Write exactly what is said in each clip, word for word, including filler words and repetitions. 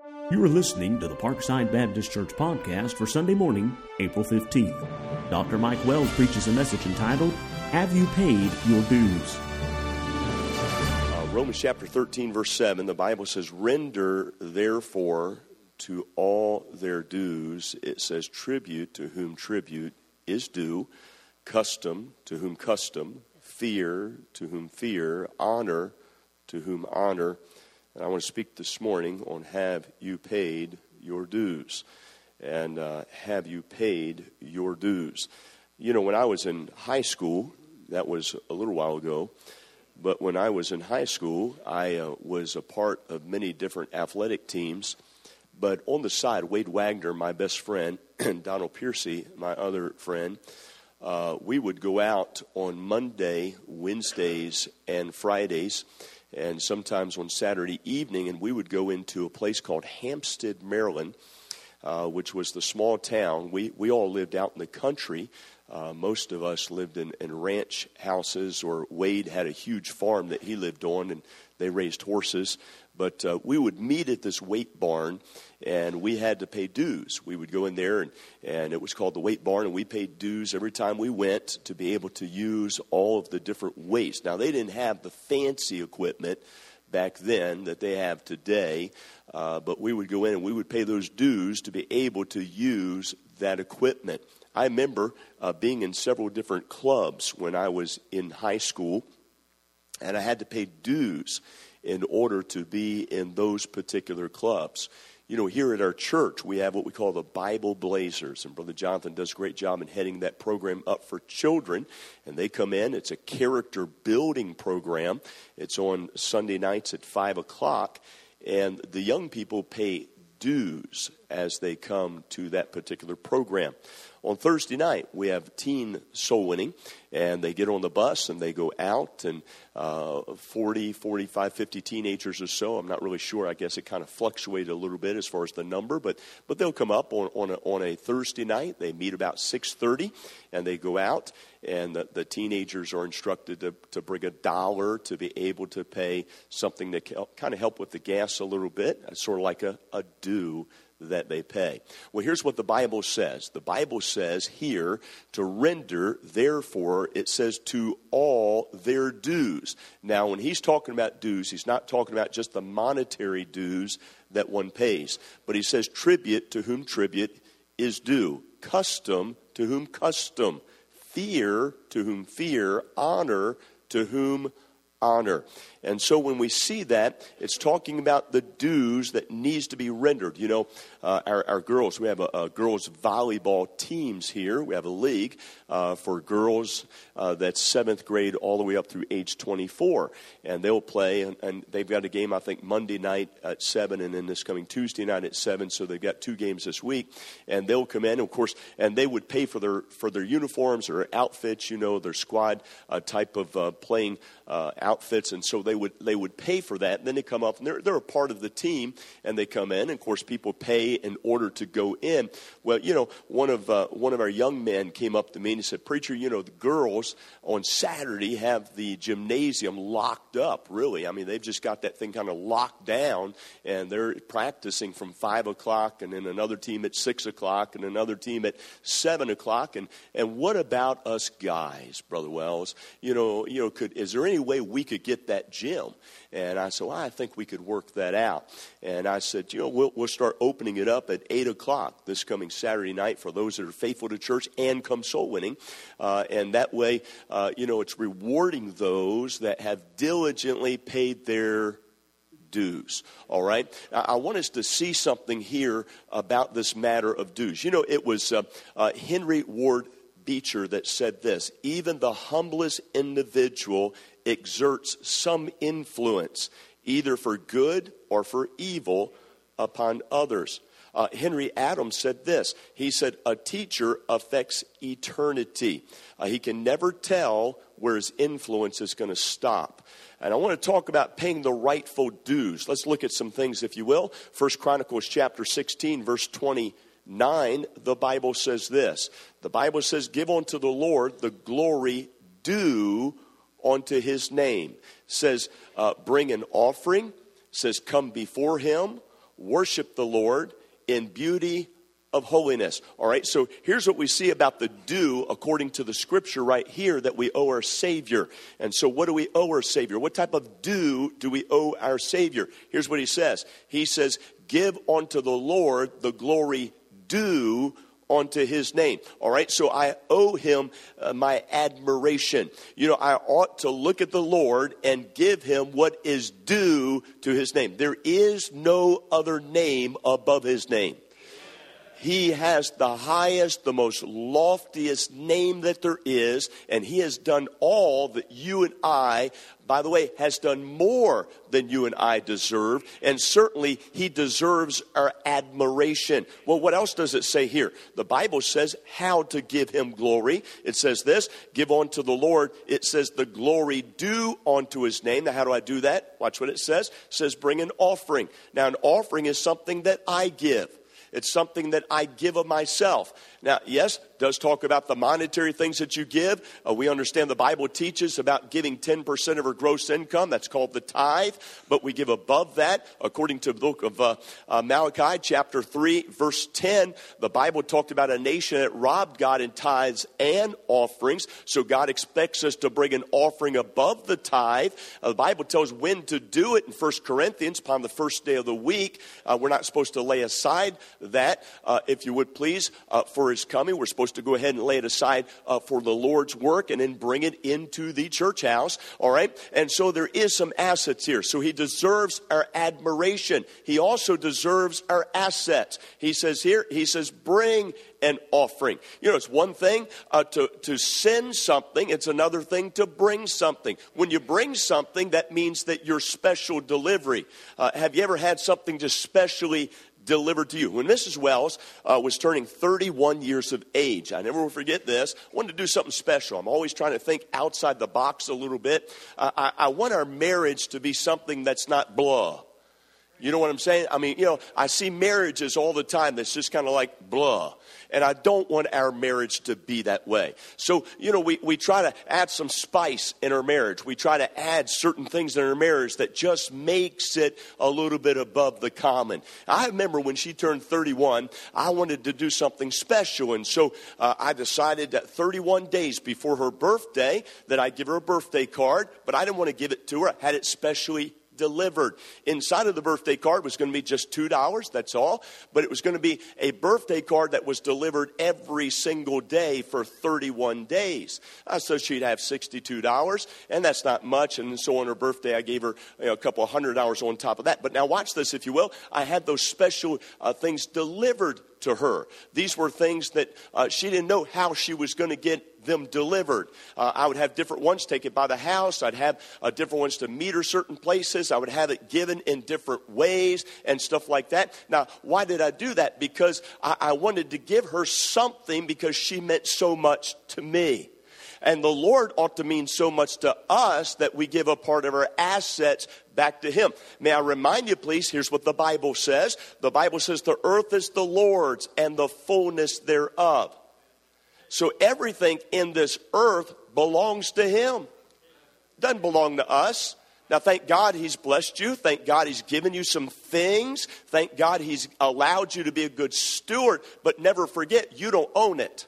You are listening to the Parkside Baptist Church podcast for Sunday morning, April fifteenth. Doctor Mike Wells preaches a message entitled, Have You Paid Your Dues? Uh, Romans chapter thirteen, verse seven, the Bible says, Render therefore to all their dues. It says, tribute to whom tribute is due, custom to whom custom, fear to whom fear, honor to whom honor. And I want to speak this morning on have you paid your dues? And uh, have you paid your dues? You know, when I was in high school, that was a little while ago, but when I was in high school, I uh, was a part of many different athletic teams. But on the side, Wade Wagner, my best friend, and Donald Piercy, my other friend, uh, we would go out on Monday, Wednesdays, and Fridays, and sometimes on Saturday evening, and we would go into a place called Hampstead, Maryland, uh, which was the small town. We we all lived out in the country. Uh, most of us lived in, in ranch houses, or Wade had a huge farm that he lived on, and they raised horses. But uh, we would meet at this weight barn, and we had to pay dues. We would go in there, and, and it was called the weight barn, and we paid dues every time we went to be able to use all of the different weights. Now, they didn't have the fancy equipment back then that they have today, uh, but we would go in and we would pay those dues to be able to use that equipment. I remember uh, being in several different clubs when I was in high school, and I had to pay dues in order to be in those particular clubs. You know, here at our church, we have what we call the Bible Blazers, and Brother Jonathan does a great job in heading that program up for children, and they come in. It's a character-building program. It's on Sunday nights at five o'clock, and the young people pay dues as they come to that particular program. On Thursday night, we have teen soul winning, and they get on the bus and they go out, and uh, forty, forty-five, fifty teenagers or so. I'm not really sure. I guess it kind of fluctuated a little bit as far as the number, but but they'll come up on on a, on a Thursday night. They meet about six thirty, and they go out, and the, the teenagers are instructed to, to bring a dollar to be able to pay something that can kind of help with the gas a little bit. It's sort of like a, a due that they pay. Well, here's what the Bible says. The Bible says here to render, therefore, it says to all their dues. Now, when he's talking about dues, he's not talking about just the monetary dues that one pays, but he says tribute to whom tribute is due, custom to whom custom, fear to whom fear, honor to whom honor. And so when we see that, it's talking about the dues that needs to be rendered. You know, uh, our, our girls, we have a, a girls volleyball teams here. We have a league uh, for girls uh, that's seventh grade all the way up through age twenty-four. And they'll play, and, and they've got a game, I think, Monday night at seven, and then this coming Tuesday night at seven. So they've got two games this week. And they'll come in, of course, and they would pay for their for their uniforms or outfits, you know, their squad uh, type of uh, playing uh, outfits. And so they would they would pay for that, and then they come up, and they're, they're a part of the team, and they come in, and of course people pay in order to go in. Well, you know, one of uh, one of our young men came up to me and he said, Preacher, you know, the girls on Saturday have the gymnasium locked up, really. I mean, they've just got that thing kind of locked down, and they're practicing from five o'clock, and then another team at six o'clock, and another team at seven o'clock, and, and what about us guys, Brother Wells? You know, you know, could is there any way we could get that gym? And I said, well, I think we could work that out. And I said, you know, we'll, we'll start opening it up at eight o'clock this coming Saturday night for those that are faithful to church and come soul winning. Uh, and that way, uh, you know, it's rewarding those that have diligently paid their dues. All right. I, I want us to see something here about this matter of dues. You know, it was uh, uh, Henry Ward Beecher that said this: even the humblest individual exerts some influence, either for good or for evil, upon others. Uh, Henry Adams said this. He said, a teacher affects eternity. Uh, he can never tell where his influence is going to stop. And I want to talk about paying the rightful dues. Let's look at some things, if you will. First Chronicles chapter sixteen, verse twenty-nine, the Bible says this. The Bible says, give unto the Lord the glory due unto his name. It says, uh, bring an offering. It says, come before him. worship the Lord in beauty of holiness. All right, so here's what we see about the due according to the scripture right here that we owe our Savior. And so what do we owe our Savior? What type of due do we owe our Savior? Here's what he says. He says, give unto the Lord the glory due unto his name. All right, so I owe him uh, my admiration. You know, I ought to look at the Lord and give him what is due to his name. There is no other name above his name. He has the highest, the most loftiest name that there is, and he has done all that you and I, by the way, has done more than you and I deserve, and certainly he deserves our admiration. Well, what else does it say here? The Bible says how to give him glory. It says this, give unto the Lord, it says the glory due unto his name. Now, how do I do that? Watch what it says. It says bring an offering. Now, an offering is something that I give. It's something that I give of myself. Now, yes, it does talk about the monetary things that you give. Uh, we understand the Bible teaches about giving ten percent of our gross income. That's called the tithe. But we give above that. According to the book of uh, uh, Malachi, chapter three, verse ten, the Bible talked about a nation that robbed God in tithes and offerings. So God expects us to bring an offering above the tithe. Uh, the Bible tells when to do it in First Corinthians upon the first day of the week. Uh, we're not supposed to lay aside that, uh, if you would please, uh, for his coming. We're supposed to go ahead and lay it aside uh, for the Lord's work and then bring it into the church house. All right. And so there is some assets here. So he deserves our admiration. He also deserves our assets. He says here, he says, bring an offering. You know, it's one thing uh, to, to send something. It's another thing to bring something. When you bring something, that means that you're special delivery. Uh, have you ever had something just specially delivered to you? When Missus Wells uh, was turning thirty-one years of age, I never will forget this, I wanted to do something special. I'm always trying to think outside the box a little bit. Uh, I, I want our marriage to be something that's not blah. You know what I'm saying? I mean, you know, I see marriages all the time that's just kind of like blah. And I don't want our marriage to be that way. So, you know, we, we try to add some spice in our marriage. We try to add certain things in our marriage that just makes it a little bit above the common. I remember when she turned thirty-one, I wanted to do something special. And so uh, I decided that thirty-one days before her birthday that I'd give her a birthday card. But I didn't want to give it to her. I had it specially delivered. Inside of the birthday card was going to be just two dollars, that's all. But it was going to be a birthday card that was delivered every single day for thirty-one days. Uh, so she'd have sixty-two dollars, and that's not much. And so on her birthday, I gave her you know, a couple of hundred dollars on top of that. But now watch this, if you will. I had those special uh, things delivered to her. These were things that uh, she didn't know how she was going to get them delivered. Uh, I would have different ones taken by the house. I'd have uh, different ones to meet her certain places. I would have it given in different ways and stuff like that. Now, why did I do that? Because I, I wanted to give her something because she meant so much to me. And the Lord ought to mean so much to us that we give a part of our assets back to him. May I remind you, please, here's what the Bible says. The Bible says the earth is the Lord's and the fullness thereof. So everything in this earth belongs to him. Doesn't belong to us. Now, thank God he's blessed you. Thank God he's given you some things. Thank God he's allowed you to be a good steward. But never forget, you don't own it.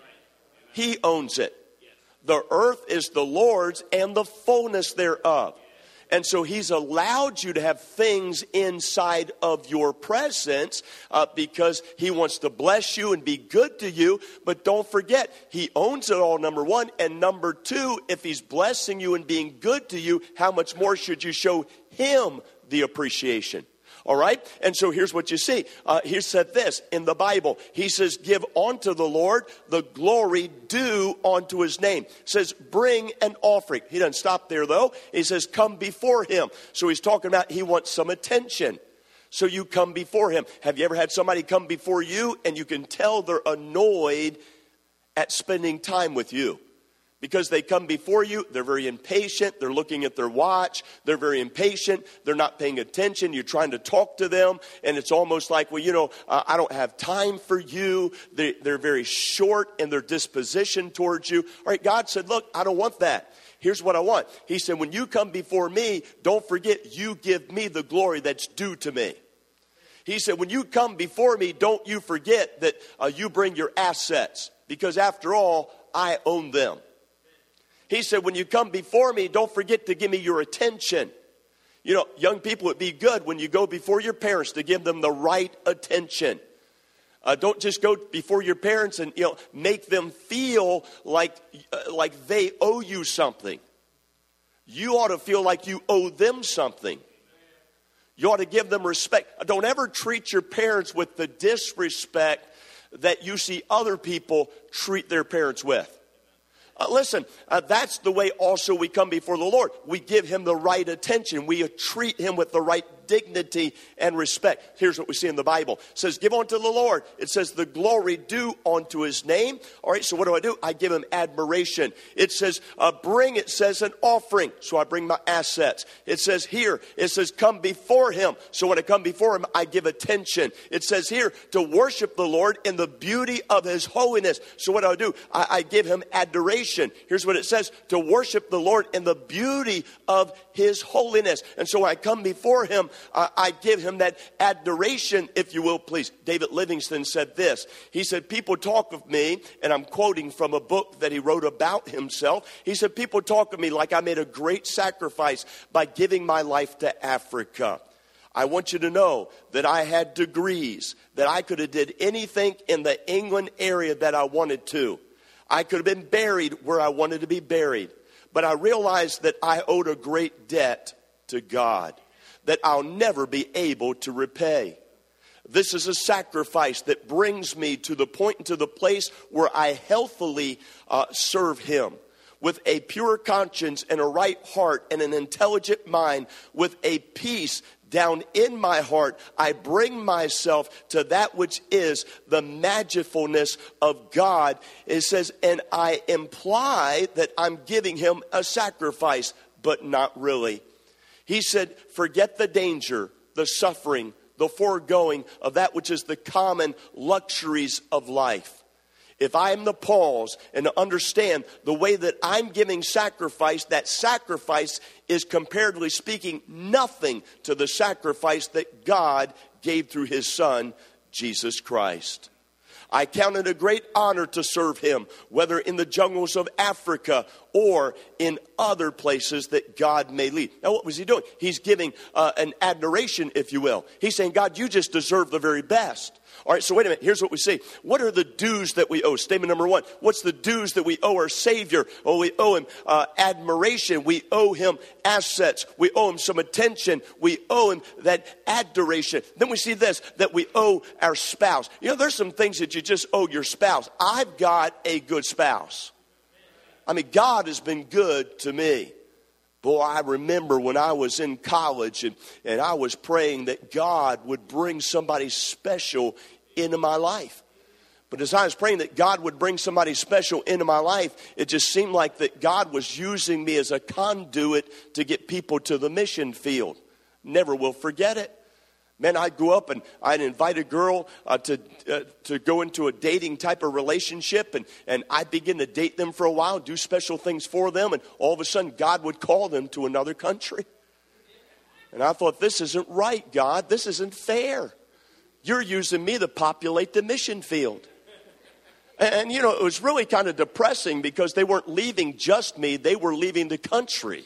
He owns it. The earth is the Lord's and the fullness thereof. And so he's allowed you to have things inside of your presence uh, because he wants to bless you and be good to you. But don't forget, he owns it all, number one. And number two, if he's blessing you and being good to you, how much more should you show him the appreciation? All right. And so here's what you see. Uh, he said this in the Bible. He says, give unto the Lord the glory due unto his name. It says, bring an offering. He doesn't stop there, though. He says, come before him. So he's talking about he wants some attention. So you come before him. Have you ever had somebody come before you and you can tell they're annoyed at spending time with you? Because they come before you, they're very impatient, they're looking at their watch, they're very impatient, they're not paying attention, you're trying to talk to them, and it's almost like, well, you know, uh, I don't have time for you. They, they're very short in their disposition towards you. All right, God said, look, I don't want that. Here's what I want. He said, when you come before me, don't forget you give me the glory that's due to me. He said, when you come before me, don't you forget that uh, you bring your assets, because after all, I own them. He said, when you come before me, don't forget to give me your attention. You know, young people, it'd be good when you go before your parents to give them the right attention. Uh, don't just go before your parents and, you know, make them feel like, uh, like they owe you something. You ought to feel like you owe them something. You ought to give them respect. Don't ever treat your parents with the disrespect that you see other people treat their parents with. Uh, listen, uh, that's the way also we come before the Lord. We give him the right attention. We treat him with the right dignity and respect. Here's what we see in the Bible. It says, give unto the Lord. It says, the glory due unto his name. All right, so what do I do? I give him admiration. It says, uh, bring, it says, an offering. So I bring my assets. It says here, it says, come before him. So when I come before him, I give attention. It says here, to worship the Lord in the beauty of his holiness. So what do I do? I, I give him adoration. Here's what it says, to worship the Lord in the beauty of his holiness. And so when I come before him, Uh, I give him that adoration, if you will, please. David Livingston said this. He said, people talk of me, and I'm quoting from a book that he wrote about himself. He said, people talk of me like I made a great sacrifice by giving my life to Africa. I want you to know that I had degrees, that I could have did anything in the England area that I wanted to. I could have been buried where I wanted to be buried. But I realized that I owed a great debt to God that I'll never be able to repay. This is a sacrifice that brings me to the point and to the place where I healthily uh, serve him with a pure conscience and a right heart and an intelligent mind, with a peace down in my heart. I bring myself to that which is the magicalness of God. It says, and I imply that I'm giving him a sacrifice, but not really. He said, forget the danger, the suffering, the foregoing of that which is the common luxuries of life. If I am to pause and to understand the way that I'm giving sacrifice, that sacrifice is, comparatively speaking, nothing to the sacrifice that God gave through his Son, Jesus Christ. I count it a great honor to serve him, whether in the jungles of Africa or in other places that God may lead. Now, what was he doing? He's giving uh, an adoration, if you will. He's saying, God, you just deserve the very best. All right, so wait a minute. Here's what we see. What are the dues that we owe? Statement number one. What's the dues that we owe our Savior? Oh, we owe him uh, admiration. We owe him assets. We owe him some attention. We owe him that adoration. Then we see this, that we owe our spouse. You know, there's some things that you just owe your spouse. I've got a good spouse. I mean, God has been good to me. Boy, I remember when I was in college and, and I was praying that God would bring somebody special into my life. But as I was praying that God would bring somebody special into my life, it just seemed like that God was using me as a conduit to get people to the mission field. Never will forget it. Man, I grew up and I'd invite a girl uh, to uh, to go into a dating type of relationship, and, and I'd begin to date them for a while, do special things for them, and all of a sudden God would call them to another country. And I thought, this isn't right, God. This isn't fair. You're using me to populate the mission field. And, and you know, it was really kind of depressing because they weren't leaving just me. They were leaving the country.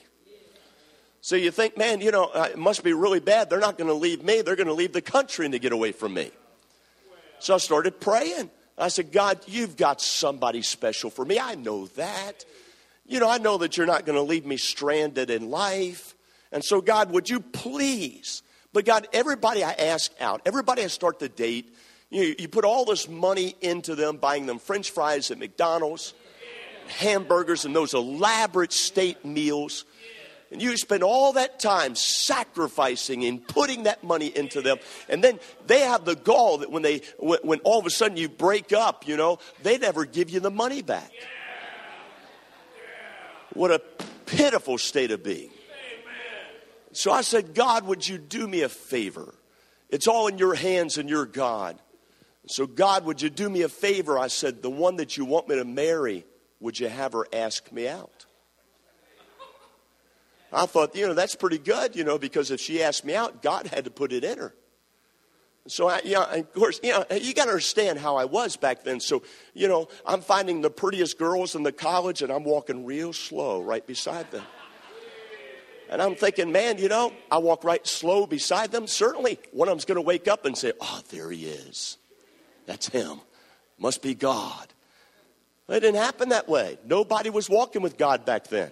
So you think, man, you know, it must be really bad. They're not going to leave me. They're going to leave the country to get away from me. So I started praying. I said, God, you've got somebody special for me. I know that. You know, I know that you're not going to leave me stranded in life. And so, God, would you please? But God, everybody I ask out, everybody I start to date, you, you put all this money into them, buying them French fries at McDonald's, hamburgers, and those elaborate state meals. And you spend all that time sacrificing and putting that money into them. And then they have the gall that when they, when, when all of a sudden you break up, you know, they never give you the money back. What a pitiful state of being. So I said, God, would you do me a favor? It's all in your hands and you're God. So God, would you do me a favor? I said, the one that you want me to marry, would you have her ask me out? I thought, you know, that's pretty good, you know, because if she asked me out, God had to put it in her. So, I, yeah, of course, you know, you got to understand how I was back then. So, you know, I'm finding the prettiest girls in the college, and I'm walking real slow right beside them. And I'm thinking, man, you know, I walk right slow beside them. Certainly, one of them's going to wake up and say, oh, there he is. That's him. Must be God. It didn't happen that way. Nobody was walking with God back then.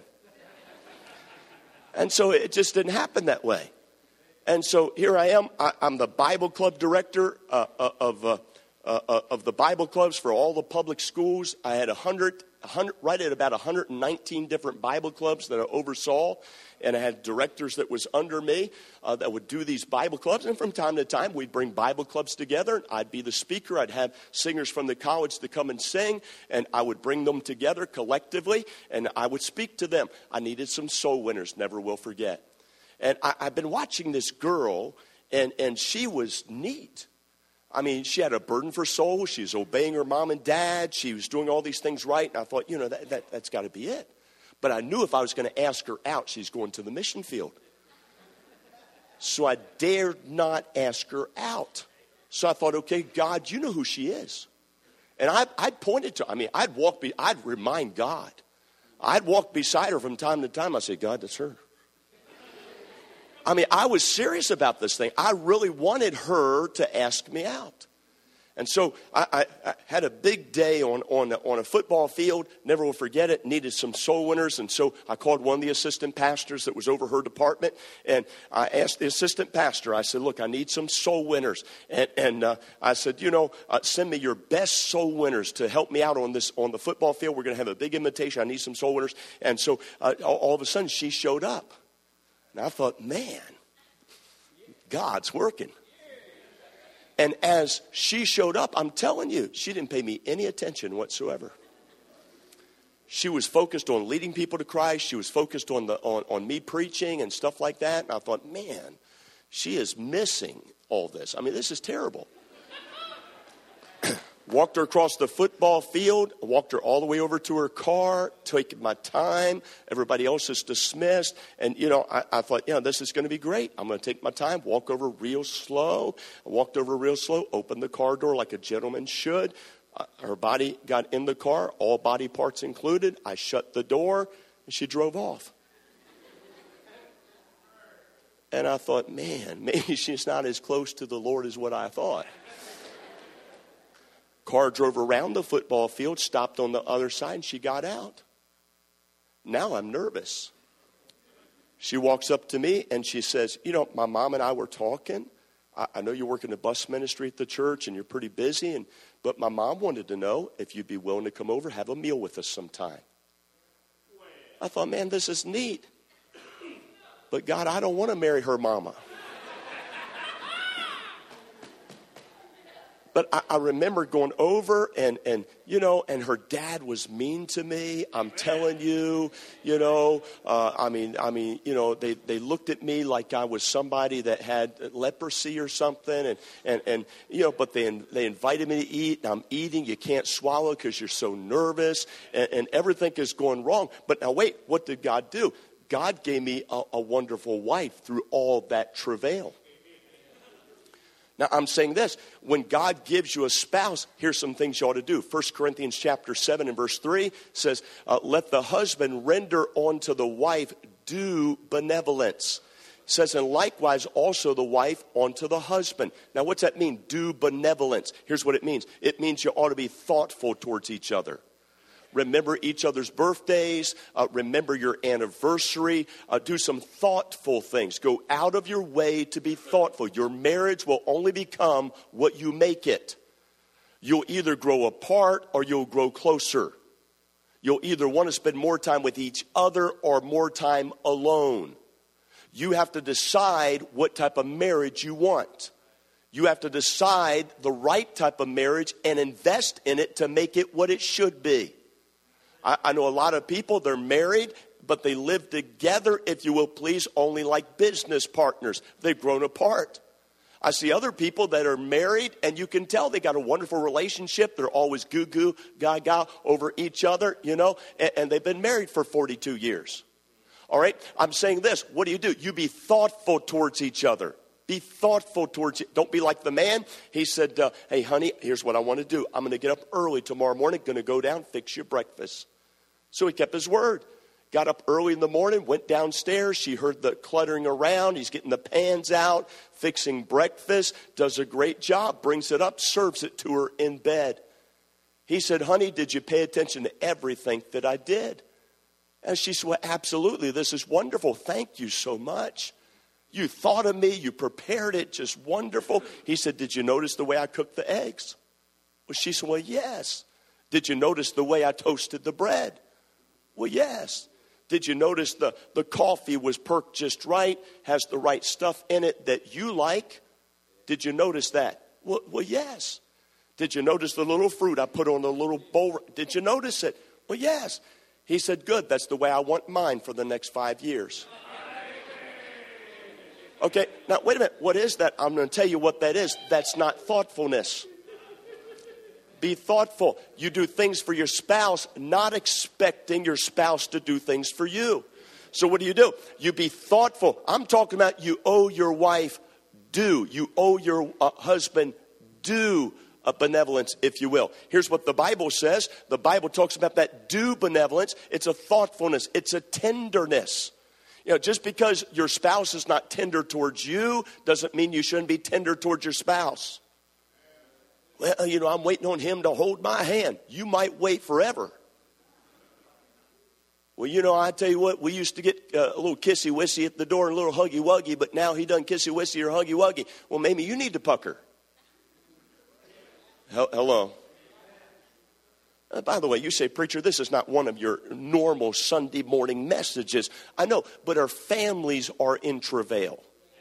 And so it just didn't happen that way. And so here I am. I, I'm the Bible club director uh, of uh, uh, of the Bible clubs for all the public schools. I had one hundred, one hundred, right at about one hundred nineteen different Bible clubs that I oversaw. And I had directors that was under me uh, that would do these Bible clubs. And from time to time, we'd bring Bible clubs together. I'd be the speaker. I'd have singers from the college to come and sing. And I would bring them together collectively. And I would speak to them. I needed some soul winners, never will forget. And I, I've been watching this girl, and, and she was neat. I mean, she had a burden for souls. She was obeying her mom and dad. She was doing all these things right. And I thought, you know, that, that, that's got to be it. But I knew if I was going to ask her out, she's going to the mission field. So I dared not ask her out. So I thought, okay, God, you know who she is. And I, I'd point it to her. I mean, I'd walk, be, I'd remind God. I'd walk beside her from time to time. I'd say, God, that's her. I mean, I was serious about this thing. I really wanted her to ask me out. And so I, I, I had a big day on, on, on a football field. Never will forget it. Needed some soul winners. And so I called one of the assistant pastors that was over her department. And I asked the assistant pastor, I said, look, I need some soul winners. And, and uh, I said, you know, uh, send me your best soul winners to help me out on this on the football field. We're going to have a big invitation. I need some soul winners. And so uh, all, all of a sudden she showed up. And I thought, man, God's working. And as she showed up, I'm telling you, she didn't pay me any attention whatsoever. She was focused on leading people to Christ. She was focused on the on, on me preaching and stuff like that. And I thought, man, she is missing all this. I mean, this is terrible. Walked her across the football field, walked her all the way over to her car, taking my time. Everybody else is dismissed. And, you know, I, I thought, you know, this is going to be great. I'm going to take my time, walk over real slow. I walked over real slow, opened the car door like a gentleman should. Uh, her body got in the car, all body parts included. I shut the door, and she drove off. And I thought, man, maybe she's not as close to the Lord as what I thought. Car drove around the football field, stopped on the other side, and she got out. Now I'm nervous. She walks up to me, and she says, you know, my mom and I were talking. I, I know you work in the bus ministry at the church, and you're pretty busy, and but my mom wanted to know if you'd be willing to come over, have a meal with us sometime. I thought, man, this is neat. But God, I don't want to marry her mama. But I, I remember going over and, and, you know, and her dad was mean to me. I'm telling you, you know, uh, I mean, I mean, you know, they, they looked at me like I was somebody that had leprosy or something. And, and, and you know, but they, they invited me to eat. And I'm eating. You can't swallow because you're so nervous. And, and everything is going wrong. But now, wait, what did God do? God gave me a, a wonderful wife through all that travail. Now, I'm saying this. When God gives you a spouse, here's some things you ought to do. First Corinthians chapter seven and verse three says, uh, let the husband render unto the wife due benevolence. It says, and likewise also the wife unto the husband. Now, what's that mean? Due benevolence. Here's what it means. It means you ought to be thoughtful towards each other. Remember each other's birthdays. Uh, remember your anniversary. Uh, do some thoughtful things. Go out of your way to be thoughtful. Your marriage will only become what you make it. You'll either grow apart or you'll grow closer. You'll either want to spend more time with each other or more time alone. You have to decide what type of marriage you want. You have to decide the right type of marriage and invest in it to make it what it should be. I know a lot of people, they're married, but they live together, if you will please, only like business partners. They've grown apart. I see other people that are married, and you can tell they got a wonderful relationship. They're always goo-goo, gaga over each other, you know, and, and they've been married for forty-two years. All right? I'm saying this. What do you do? You be thoughtful towards each other. Be thoughtful towards it. Don't be like the man. He said, uh, hey, honey, here's what I want to do. I'm going to get up early tomorrow morning, going to go down, fix your breakfast. So he kept his word. Got up early in the morning, went downstairs. She heard the cluttering around. He's getting the pans out, fixing breakfast, does a great job, brings it up, serves it to her in bed. He said, honey, did you pay attention to everything that I did? And she said, well, absolutely. This is wonderful. Thank you so much. You thought of me. You prepared it. Just wonderful. He said, did you notice the way I cooked the eggs? Well, she said, well, yes. Did you notice the way I toasted the bread? Well, yes. Did you notice the, the coffee was perked just right, has the right stuff in it that you like? Did you notice that? Well, well, yes. Did you notice the little fruit I put on a little bowl? Did you notice it? Well, yes. He said, good. That's the way I want mine for the next five years. Okay, now wait a minute. What is that? I'm going to tell you what that is. That's not thoughtfulness. Be thoughtful. You do things for your spouse, not expecting your spouse to do things for you. So what do you do? You be thoughtful. I'm talking about you owe your wife due. You owe your uh, husband due a benevolence, if you will. Here's what the Bible says. The Bible talks about that due benevolence. It's a thoughtfulness. It's a tenderness. You know, just because your spouse is not tender towards you doesn't mean you shouldn't be tender towards your spouse. Well, you know, I'm waiting on him to hold my hand. You might wait forever. Well, you know, I tell you what, we used to get uh, a little kissy-wissy at the door and a little huggy-wuggy, but now he done kissy-wissy or huggy-wuggy. Well, maybe you need to pucker. Hello. Uh, by the way, you say, preacher, this is not one of your normal Sunday morning messages. I know, but our families are in travail.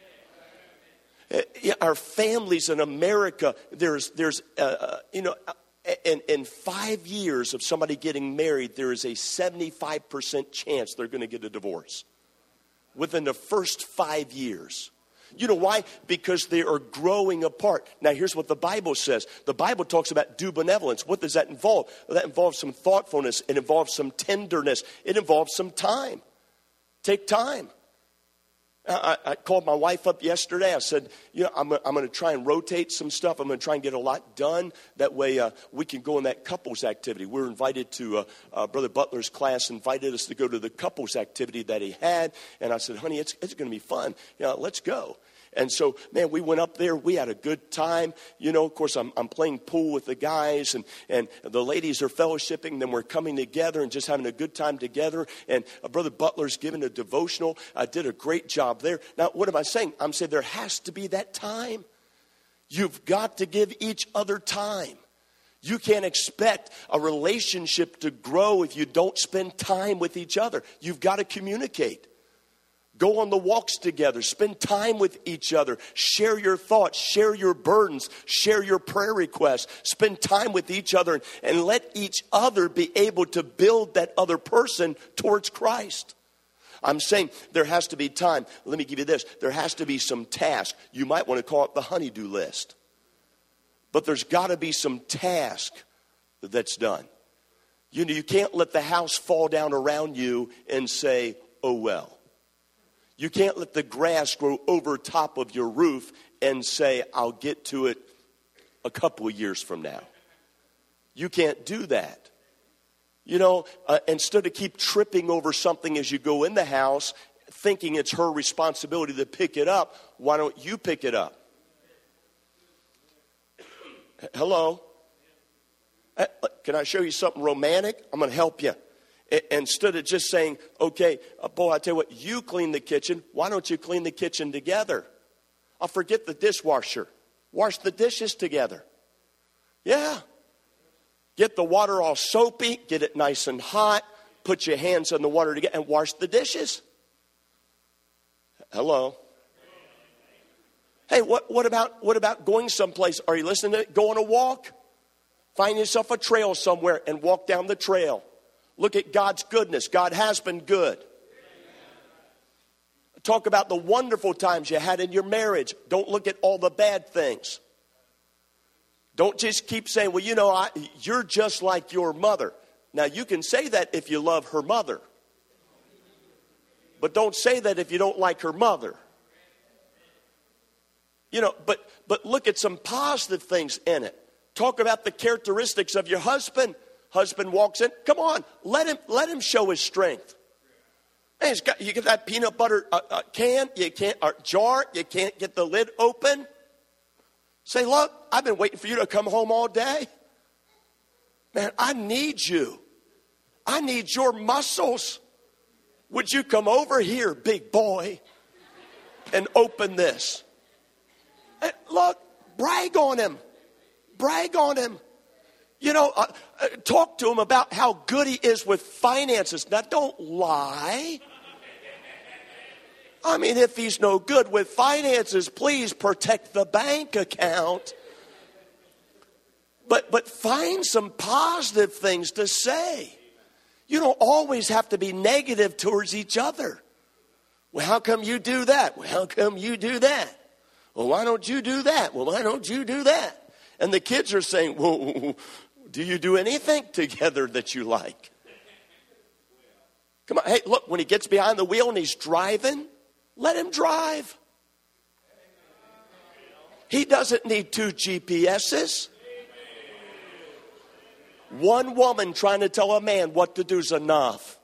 Uh, yeah, our families in America, there's, there's, uh, you know, in, in five years of somebody getting married, there is a seventy-five percent chance they're going to get a divorce within the first five years. You know why? Because they are growing apart. Now, here's what the Bible says. The Bible talks about due benevolence. What does that involve? Well, that involves some thoughtfulness. It involves some tenderness. It involves some time. Take time. I, I called my wife up yesterday. I said, you know, I'm, I'm going to try and rotate some stuff. I'm going to try and get a lot done. That way uh, we can go in that couples activity. We were invited to, uh, uh, Brother Butler's class invited us to go to the couples activity that he had. And I said, honey, it's, it's going to be fun. You know, let's go. And so, man, we went up there. We had a good time. You know, of course, I'm, I'm playing pool with the guys, and, and the ladies are fellowshipping. Then we're coming together and just having a good time together. And uh, Brother Butler's giving a devotional. I did a great job there. Now, what am I saying? I'm saying there has to be that time. You've got to give each other time. You can't expect a relationship to grow if you don't spend time with each other. You've got to communicate. Go on the walks together. Spend time with each other. Share your thoughts. Share your burdens. Share your prayer requests. Spend time with each other and, and let each other be able to build that other person towards Christ. I'm saying there has to be time. Let me give you this. There has to be some task. You might want to call it the honey-do list. But there's got to be some task that's done. You know, you can't let the house fall down around you and say, oh, well. You can't let the grass grow over top of your roof and say, I'll get to it a couple of years from now. You can't do that. You know, uh, instead of keep tripping over something as you go in the house, thinking it's her responsibility to pick it up, why don't you pick it up? Hello? Uh, can I show you something romantic? I'm going to help you. Instead of just saying, okay, uh, boy, I tell you what, you clean the kitchen. Why don't you clean the kitchen together? I'll forget the dishwasher. Wash the dishes together. Yeah. Get the water all soapy. Get it nice and hot. Put your hands in the water together and wash the dishes. Hello. Hey, what, what about what about going someplace? Are you listening to it? Go on a walk. Find yourself a trail somewhere and walk down the trail. Look at God's goodness. God has been good. Talk about the wonderful times you had in your marriage. Don't look at all the bad things. Don't just keep saying, well, you know, I, you're just like your mother. Now, you can say that if you love her mother. But don't say that if you don't like her mother. You know, but but look at some positive things in it. Talk about the characteristics of your husband. Husband walks in. Come on, let him let him show his strength. Man, he's got, you get that peanut butter uh, uh, can, you can't, or jar, you can't get the lid open. Say, look, I've been waiting for you to come home all day. Man, I need you. I need your muscles. Would you come over here, big boy, and open this? And look, brag on him. Brag on him. You know, uh, uh, talk to him about how good he is with finances. Now, don't lie. I mean, if he's no good with finances, please protect the bank account. But but find some positive things to say. You don't always have to be negative towards each other. Well, how come you do that? Well, how come you do that? Well, why don't you do that? Well, why don't you do that? And the kids are saying, well, do you do anything together that you like? Come on. Hey, look, when he gets behind the wheel and he's driving, let him drive. He doesn't need two G P S's. One woman trying to tell a man what to do is enough.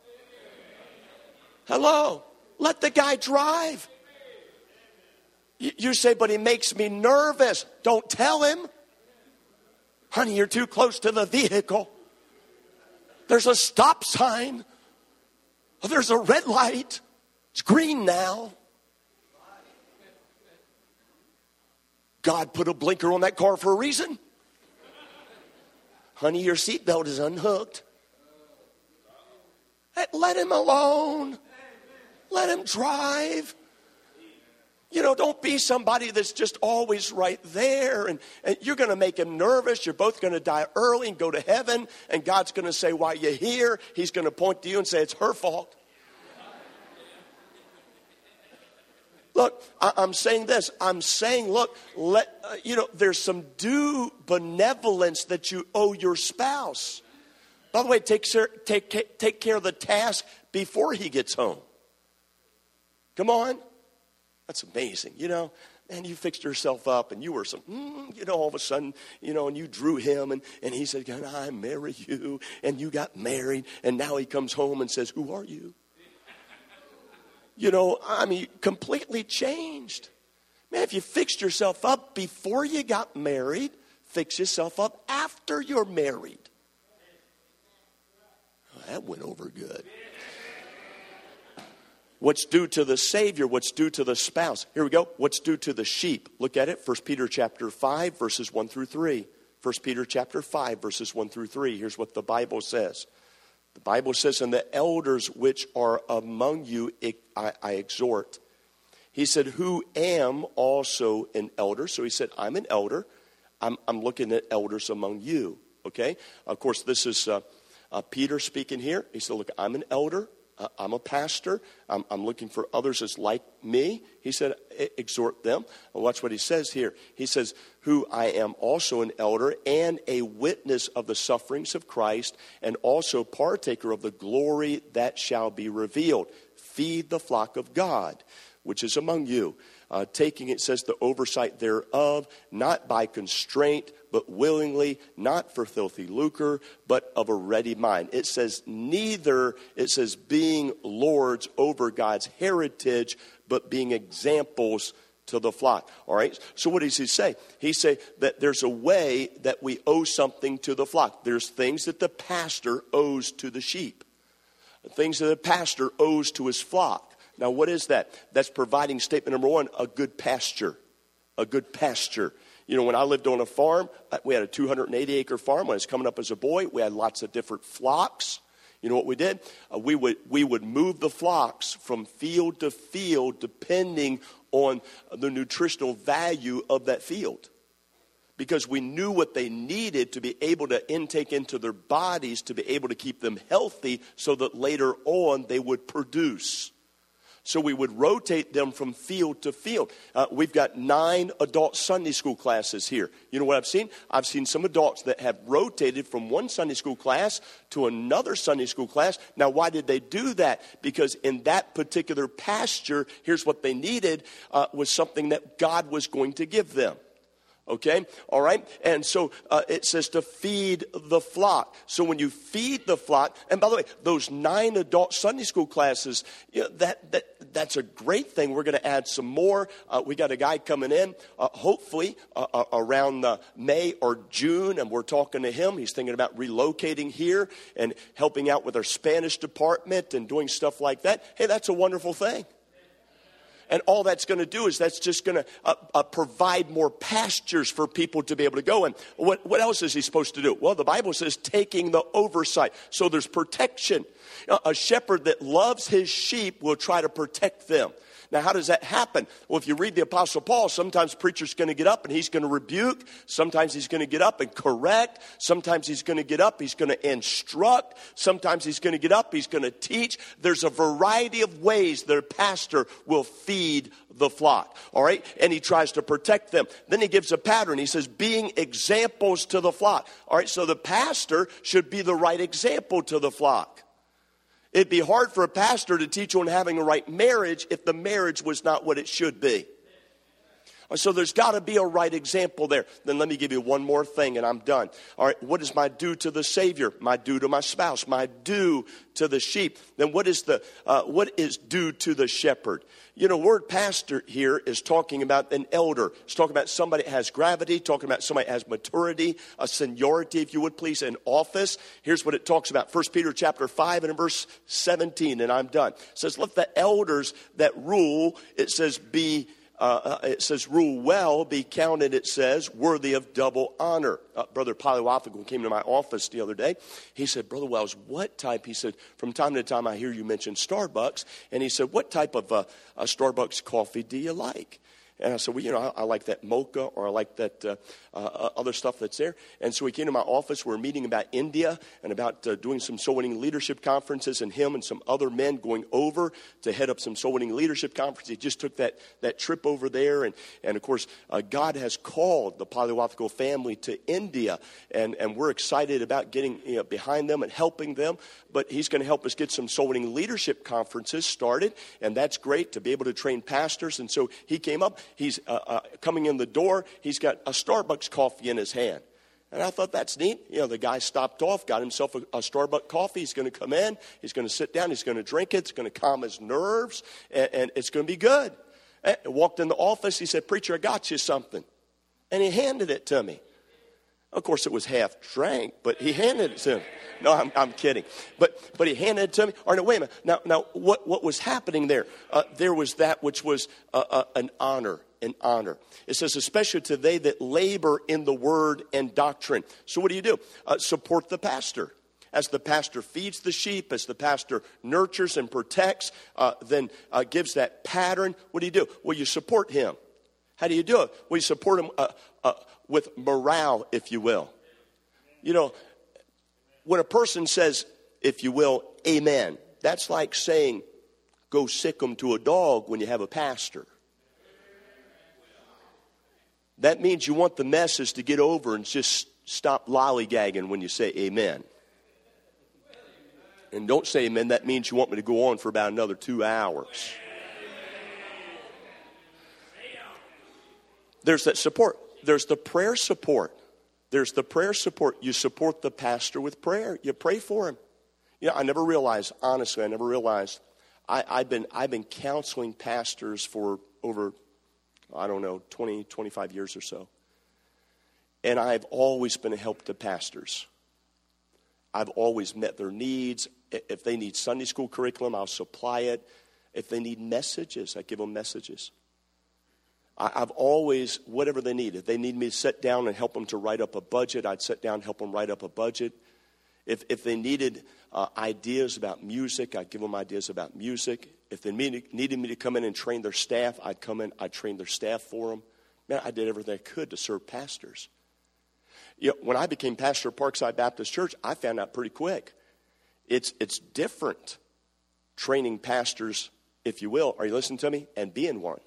Hello? Let the guy drive. You say, but he makes me nervous. Don't tell him. Honey, you're too close to the vehicle. There's a stop sign. There's a red light. It's green now. God put a blinker on that car for a reason. Honey, your seatbelt is unhooked. Hey, let him alone. Let him drive. You know, don't be somebody that's just always right there. And, and you're going to make him nervous. You're both going to die early and go to heaven. And God's going to say, why are you here? He's going to point to you and say, it's her fault. Look, I, I'm saying this. I'm saying, look, let uh, you know, there's some due benevolence that you owe your spouse. By the way, take, take, take care of the task before he gets home. Come on. That's amazing. You know, man, you fixed yourself up and you were some, mm, you know, all of a sudden, you know, and you drew him and, and he said, can I marry you? And you got married and now he comes home and says, who are you? You know, I mean, completely changed. Man, if you fixed yourself up before you got married, fix yourself up after you're married. Oh, that went over good. What's due to the Savior, what's due to the spouse. Here we go. What's due to the sheep. Look at it. First Peter chapter five, verses one through three. First Peter chapter five, verses one through three. Here's what the Bible says. The Bible says, and the elders which are among you, I, I exhort. He said, who am also an elder. So he said, I'm an elder. I'm, I'm looking at elders among you. Okay. Of course, this is uh, uh, Peter speaking here. He said, look, I'm an elder. I'm a pastor. I'm, I'm looking for others as like me. He said, exhort them. Well, watch what he says here. He says, who I am also an elder and a witness of the sufferings of Christ and also partaker of the glory that shall be revealed. Feed the flock of God, which is among you. Uh, taking, it says, the oversight thereof, not by constraint, but willingly, not for filthy lucre, but of a ready mind. It says neither, it says being lords over God's heritage, but being examples to the flock. All right. So what does he say? He say that there's a way that we owe something to the flock. There's things that the pastor owes to the sheep. Things that the pastor owes to his flock. Now, what is that? That's providing statement number one, a good pasture. A good pasture. You know, when I lived on a farm, we had a two hundred eighty acre farm. When I was coming up as a boy, we had lots of different flocks. You know what we did? Uh, we would we would move the flocks from field to field depending on the nutritional value of that field. Because we knew what they needed to be able to intake into their bodies to be able to keep them healthy so that later on they would produce. So we would rotate them from field to field. Uh, we've got nine adult Sunday school classes here. You know what I've seen? I've seen some adults that have rotated from one Sunday school class to another Sunday school class. Now, why did they do that? Because in that particular pasture, here's what they needed, uh, was something that God was going to give them. Okay, all right, and so uh, it says to feed the flock. So when you feed the flock, and by the way, those nine adult Sunday school classes, you know, that that that's a great thing. We're going to add some more. Uh, we got a guy coming in, uh, hopefully uh, uh, around uh, May or June, and we're talking to him. He's thinking about relocating here and helping out with our Spanish department and doing stuff like that. Hey, that's a wonderful thing. And all that's going to do is that's just going to uh, uh, provide more pastures for people to be able to go in. What, what else is he supposed to do? Well, the Bible says taking the oversight. So there's protection. Uh, a shepherd that loves his sheep will try to protect them. Now, how does that happen? Well, if you read the Apostle Paul, sometimes preacher's going to get up and he's going to rebuke. Sometimes he's going to get up and correct. Sometimes he's going to get up, he's going to instruct. Sometimes he's going to get up, he's going to teach. There's a variety of ways that a pastor will feed the flock, all right? And he tries to protect them. Then he gives a pattern. He says, being examples to the flock. All right, so the pastor should be the right example to the flock. It'd be hard for a pastor to teach on having a right marriage if the marriage was not what it should be. So there's got to be a right example there. Then let me give you one more thing and I'm done. All right, what is my due to the Savior? My due to my spouse? My due to the sheep? Then what is the uh, what is due to the shepherd? You know, word pastor here is talking about an elder. It's talking about somebody that has gravity, talking about somebody that has maturity, a seniority, if you would please, an office. Here's what it talks about. First Peter chapter five and in verse seventeen, and I'm done. It says, let the elders that rule, it says, be Uh, it says, rule well, be counted, it says, worthy of double honor. Uh, Brother Polywathical came to my office the other day. He said, Brother Wells, what type? He said, from time to time I hear you mention Starbucks. And he said, what type of uh, uh, Starbucks coffee do you like? And I said, well, you know, I, I like that mocha or I like that uh, uh, other stuff that's there. And so he came to my office. We were meeting about India and about uh, doing some soul winning leadership conferences, and him and some other men going over to head up some soul winning leadership conferences. He just took that, that trip over there. And, and of course, uh, God has called the Polywathical family to India. And, and we're excited about getting you know, behind them and helping them. But he's going to help us get some soul winning leadership conferences started. And that's great to be able to train pastors. And so he came up. He's uh, uh, coming in the door. He's got a Starbucks coffee in his hand. And I thought, that's neat. You know, the guy stopped off, got himself a, a Starbucks coffee. He's going to come in. He's going to sit down. He's going to drink it. It's going to calm his nerves. And, and it's going to be good. And I walked in the office. He said, Preacher, I got you something. And he handed it to me. Of course, it was half drank, but he handed it to me. No, I'm, I'm kidding. But but he handed it to me. Or no, wait a minute. Now, now what, what was happening there? Uh, there was that which was uh, uh, an honor. An honor. It says, especially to they that labor in the word and doctrine. So what do you do? Uh, support the pastor. As the pastor feeds the sheep, as the pastor nurtures and protects, uh, then uh, gives that pattern. What do you do? Well, you support him. How do you do it? Well, you support him uh, uh, with morale, if you will. You know, when a person says, if you will, amen, that's like saying, go sick 'em to a dog when you have a pastor. That means you want the message to get over and just stop lollygagging when you say amen. And don't say amen. That means you want me to go on for about another two hours. There's that support. There's the prayer support. There's the prayer support. You support the pastor with prayer. You pray for him. You know, I never realized, honestly, I never realized. I, I've been I've been counseling pastors for over I don't know, twenty, twenty-five years or so. And I've always been a help to pastors. I've always met their needs. If they need Sunday school curriculum, I'll supply it. If they need messages, I give them messages. I've always, whatever they need. If they need me to sit down and help them to write up a budget, I'd sit down and help them write up a budget. If if they needed uh, ideas about music, I'd give them ideas about music. If they needed me to come in and train their staff, I'd come in, I'd train their staff for them. Man, I did everything I could to serve pastors. You know, when I became pastor of Parkside Baptist Church, I found out pretty quick. It's it's different training pastors if you will, are you listening to me? And being one.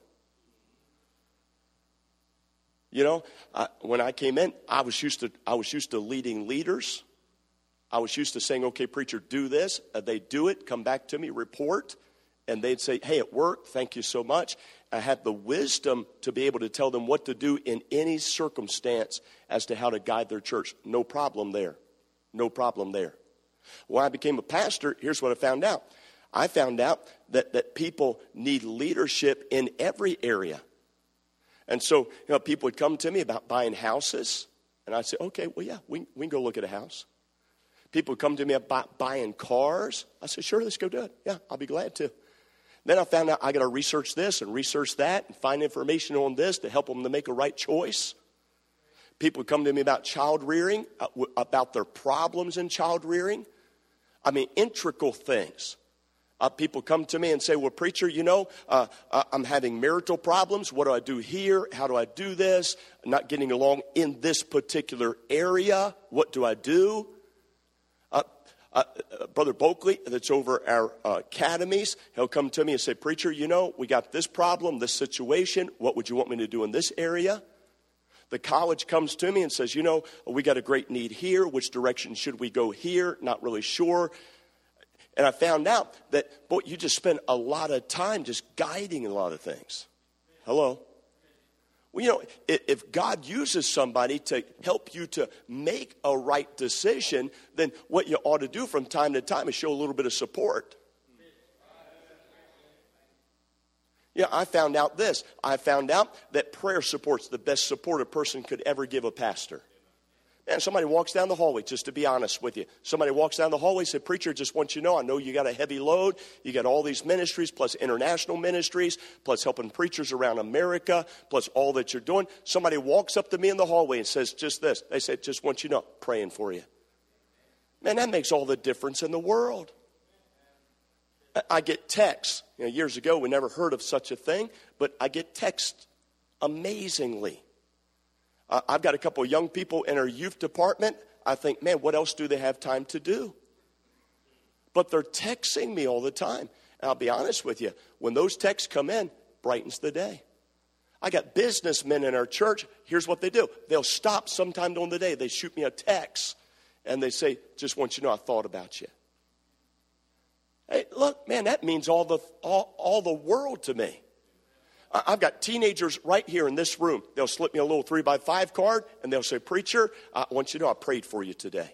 You know, I, when I came in, I was used to I was used to leading leaders. I was used to saying, okay, preacher, do this. Uh, they do it, come back to me, report. And they'd say, hey, it worked. Thank you so much. I had the wisdom to be able to tell them what to do in any circumstance as to how to guide their church. No problem there. No problem there. When I became a pastor, here's what I found out. I found out that, that people need leadership in every area. And so, you know, people would come to me about buying houses. And I'd say, okay, well, yeah, we, we can go look at a house. People would come to me about buying cars. I said, sure, let's go do it. Yeah, I'll be glad to. Then I found out I got to research this and research that and find information on this to help them to make a right choice. People would come to me about child rearing, uh, w- about their problems in child rearing. I mean, integral things. Uh, people come to me and say, well, preacher, you know, uh, uh, I'm having marital problems. What do I do here? How do I do this? I'm not getting along in this particular area. What do I do? Uh, uh, uh, Brother Boakley, that's over our uh, academies, he'll come to me and say, preacher, you know, we got this problem, this situation. What would you want me to do in this area? The college comes to me and says, you know, we got a great need here. Which direction should we go here? Not really sure. And I found out that, boy, you just spend a lot of time just guiding a lot of things. Hello? Well, you know, if God uses somebody to help you to make a right decision, then what you ought to do from time to time is show a little bit of support. Yeah, I found out this. I found out that prayer support's the best support a person could ever give a pastor. Man, somebody walks down the hallway, just to be honest with you. Somebody walks down the hallway and said, preacher, just want you to know, I know you got a heavy load. You got all these ministries, plus international ministries, plus helping preachers around America, plus all that you're doing. Somebody walks up to me in the hallway and says just this. They said, just want you to know, praying for you. Man, that makes all the difference in the world. I get texts. You know, years ago, we never heard of such a thing, but I get texts amazingly. Uh, I've got a couple of young people in our youth department. I think, man, what else do they have time to do? But they're texting me all the time. And I'll be honest with you, when those texts come in, brightens the day. I got businessmen in our church. Here's what they do. They'll stop sometime during the day. They shoot me a text, and they say, just want you to know I thought about you. Hey, look, man, that means all the all, all the world to me. I've got teenagers right here in this room. They'll slip me a little three by five card, and they'll say, preacher, I want you to know I prayed for you today.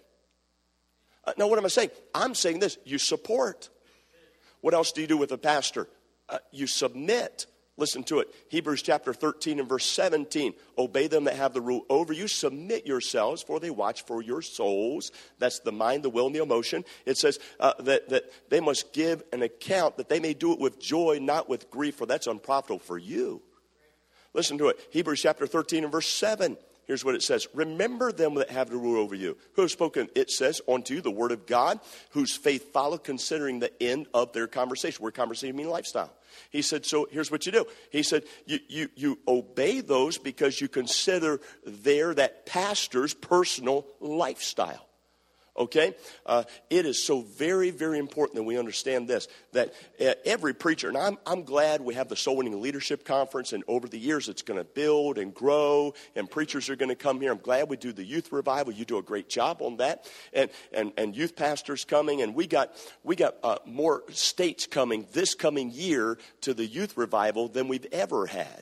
Uh, now, what am I saying? I'm saying this. You support. What else do you do with a pastor? Uh, you submit. Listen to it. Hebrews chapter thirteen and verse seventeen. Obey them that have the rule over you. Submit yourselves, for they watch for your souls. That's the mind, the will, and the emotion. It says uh, that, that they must give an account, that they may do it with joy, not with grief, for that's unprofitable for you. Listen to it. Hebrews chapter thirteen and verse seven. Here's what it says. Remember them that have the rule over you. Who have spoken, it says, unto you the word of God, whose faith followed, considering the end of their conversation. Word conversation means lifestyle. He said, so here's what you do. He said, you, you, you obey those because you consider their, that pastor's personal lifestyle. Okay? Uh, it is so very, very important that we understand this, that uh, every preacher, and I'm, I'm glad we have the Soul Winning Leadership Conference, and over the years it's going to build and grow, and preachers are going to come here. I'm glad we do the youth revival. You do a great job on that, and and, and youth pastors coming, and we got we got uh, more states coming this coming year to the youth revival than we've ever had.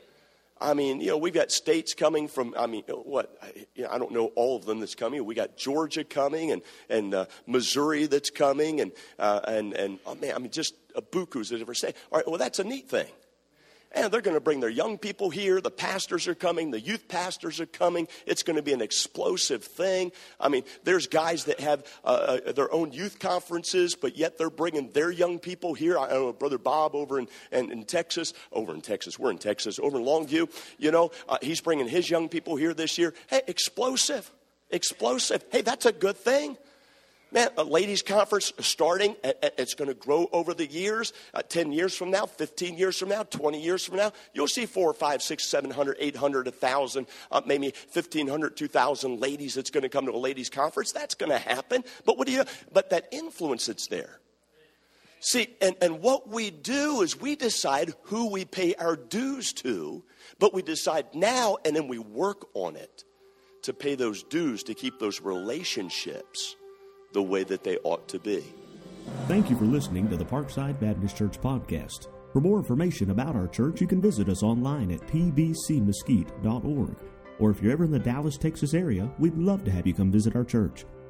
I mean, you know, we've got states coming from, I mean, what, I, you know, I don't know all of them that's coming. We got Georgia coming and, and uh, Missouri that's coming and, uh, and, and oh man, I mean, just a bukus that ever say. All right, well, that's a neat thing. And they're going to bring their young people here. The pastors are coming. The youth pastors are coming. It's going to be an explosive thing. I mean, there's guys that have uh, their own youth conferences, but yet they're bringing their young people here. I know Brother Bob over in, in, in Texas, over in Texas, we're in Texas, over in Longview, you know, uh, he's bringing his young people here this year. Hey, explosive, explosive. Hey, that's a good thing. Man, a ladies' conference starting, it's going to grow over the years. Uh, ten years from now, fifteen years from now, twenty years from now, you'll see four, five, six, seven hundred, eight hundred, a thousand, uh, maybe fifteen hundred, two thousand ladies that's going to come to a ladies' conference. That's going to happen. But what do you? But that influence that's there. See, and, and what we do is we decide who we pay our dues to, but we decide now and then we work on it to pay those dues, to keep those relationships the way that they ought to be. Thank you for listening to the Parkside Baptist Church podcast. For more information about our church, you can visit us online at p b c mesquite dot org. Or if you're ever in the Dallas, Texas area, we'd love to have you come visit our church.